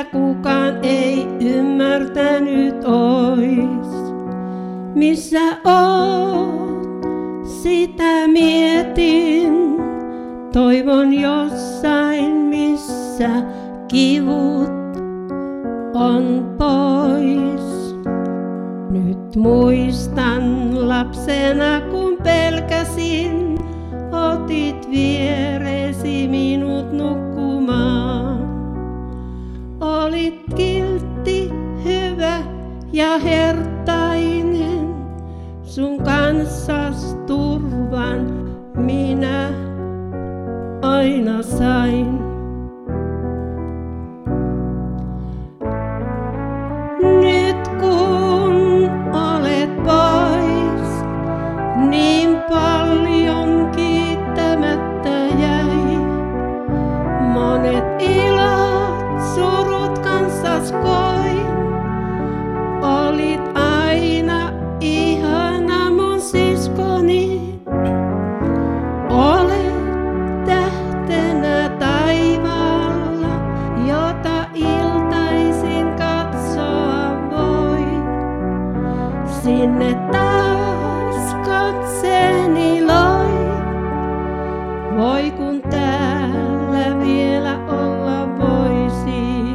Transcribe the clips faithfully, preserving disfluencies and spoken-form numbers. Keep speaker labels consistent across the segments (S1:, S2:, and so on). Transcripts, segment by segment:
S1: kukaan ei ymmärtänyt ois. Missä oot, sitä mietin. Toivon jossain, missä kivut on pois. Nyt muistan lapsena, kun pelkäsin, otit vieresi minut nukkumaan. Olit kiltti, hyvä ja hertainen, sun kanssas turvan minä aina sain. Nyt kun olet pois, niin paljon kiittämättä jäi. Monet ilot, surut kanssas koin. Olit aina ihana mun siskoni. Olet tähtenä taivaalla, jota iltaisin katsoa voi. Sinne taas katseeni loi. Voi kun täällä vielä olla voisit.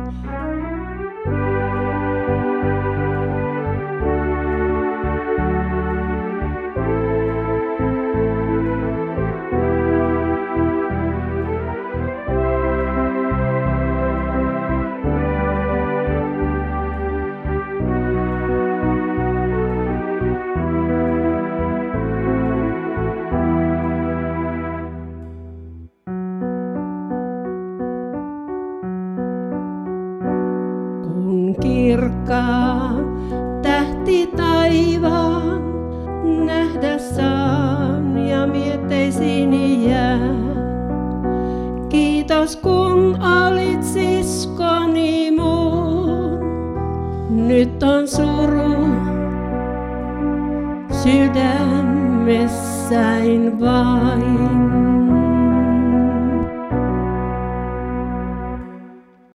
S1: Kun kirkkaan tähti taivaan nähdä saan ja mietteisini jään. Kiitos kun olit siskoni mun. Nyt on suru sydämessäin vain.